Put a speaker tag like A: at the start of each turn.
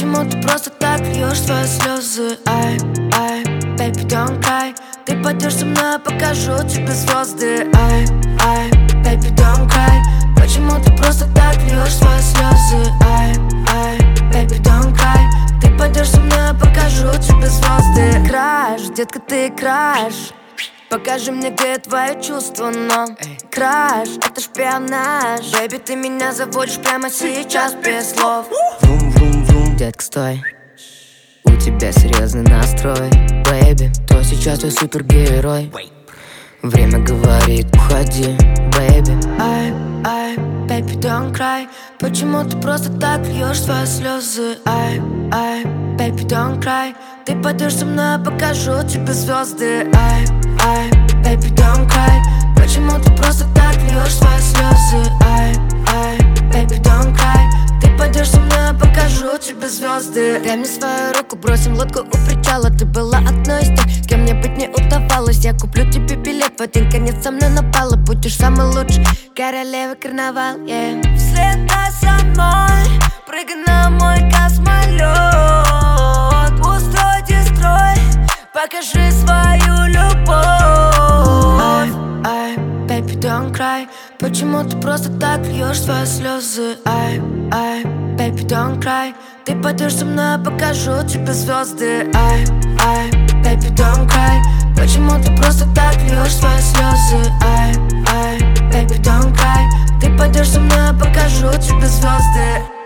A: Почему ты просто так льешь свои слезы? Ай, ай, baby, don't cry. Ты пойдешь со мной, я покажу тебе звезды. Ай, ай, baby, don't cry. Почему ты просто так льешь свои слезы? Ай, ай, baby, don't cry. Ты пойдешь со мной, я покажу тебе звезды. Краш, детка, ты краш. Покажи мне, где твои чувства, но краш, это шпионаж. Бэйби, ты меня заводишь прямо сейчас без слов. Врум-врум-врум, детка, стой. У тебя серьезный настрой, бэйби, то сейчас твой супергерой. Время говорит, уходи, бэйби. Ай, ай, baby, don't cry. Почему ты просто так льешь свои слезы? Ай, ай, baby, don't cry. Ты пойдешь со мной, я покажу тебе звезды. Ай, ай, baby, don't cry. Почему ты просто так льешь свои слезы? Ай, ай, baby, don't cry. Ты пойдешь со мной, я покажу тебе звезды. Дай мне свою руку, бросим лодку у причала. Ты была одной из тех, с кем мне быть не удавалось. Я куплю тебе билет в один конец, со мной на балы. Будешь самый лучший, королева карнавал, yeah. Вслед за мной, прыгай на мой космолет. Устройте строй, покажи свою любовь. Ай, ай, baby, don't cry. Почему ты просто так льешь свои слезы? Ай, ай, baby, don't cry. Ты пойдешь со мной, я покажу тебе звезды. Ай, ай, baby, don't cry. Почему ты просто так льешь свои слезы? Ай, ай, baby, don't cry. Ты пойдешь со мной, я покажу тебе звезды.